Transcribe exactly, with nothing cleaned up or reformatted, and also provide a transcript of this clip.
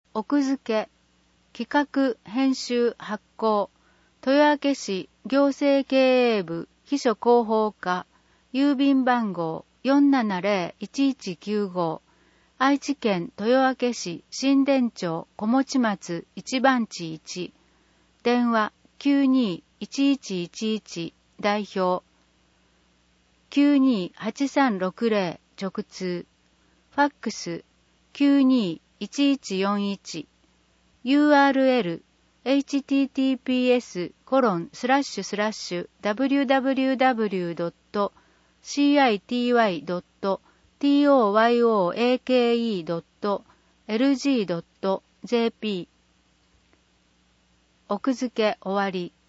奥付け、企画、編集、発行、豊明市行政経営部秘書広報課、郵便番号 よんななぜろいちいちきゅうご、愛知県豊明市新田町小持松一番地いち、電話 きゅうにーいちいちいちいち 代表、きゅうにーはちさんろくぜろ直通、ファックス きゅうにーいちいちよんいち、ユーアールエル エイチティーティーピーエス コロンスラッシュスラッシュ ダブリューダブリューダブリュー ドット シーアイティーワイ ドット トヨアケ ドット エルジー ドット ジェーピー 奥付け終わり。